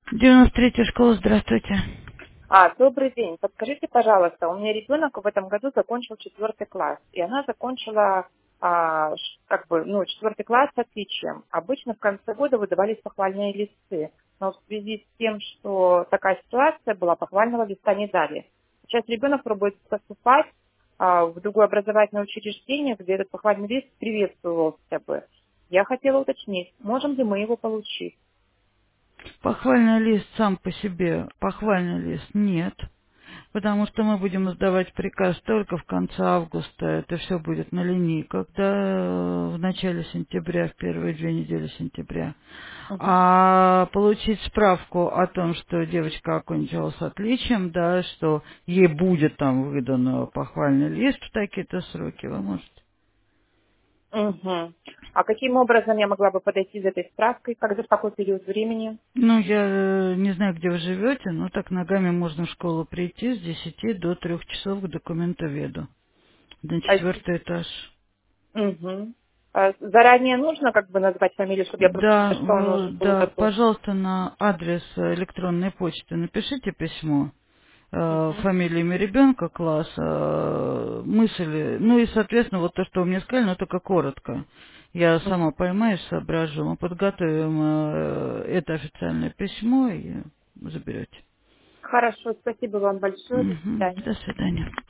93-я школа, здравствуйте. Добрый день. Подскажите, пожалуйста, у меня ребенок в этом году закончил 4 класс, и она закончила четвертый класс с отличием. Обычно в конце года выдавались похвальные листы, но в связи с тем, что такая ситуация была, похвального листа не дали. Сейчас ребенок пробует поступать в другое образовательное учреждение, где этот похвальный лист приветствовался бы. Я хотела уточнить, можем ли мы его получить? Похвальный лист сам по себе, похвальный лист нет, потому что мы будем издавать приказ только в конце августа. Это все будет на линейках, да, в начале сентября, в первые 2 недели сентября. Мгм. А получить справку о том, что девочка окончила с отличием, да, что ей будет там выдан похвальный лист в такие-то сроки, вы можете. Мгм. А каким образом я могла бы подойти за этой справкой? В какой период времени? Ну, я не знаю, где вы живете, но так ногами можно в школу прийти с 10 до 3 часов к документоведу. На А, 4-й этаж. мгм. Заранее нужно назвать фамилию, чтобы я просто Да, что он уже был да, готов? пожалуйста, на адрес электронной почты напишите письмо, Мгм. фамилия, имя ребенка, класс, мысли, ну и, соответственно, вот то, что вы мне сказали, но только коротко. Я Мгм. сама поймаю, соображу. Мы подготовим это официальное письмо и заберете. Хорошо, спасибо вам большое. До Мгм. свидания. До свидания.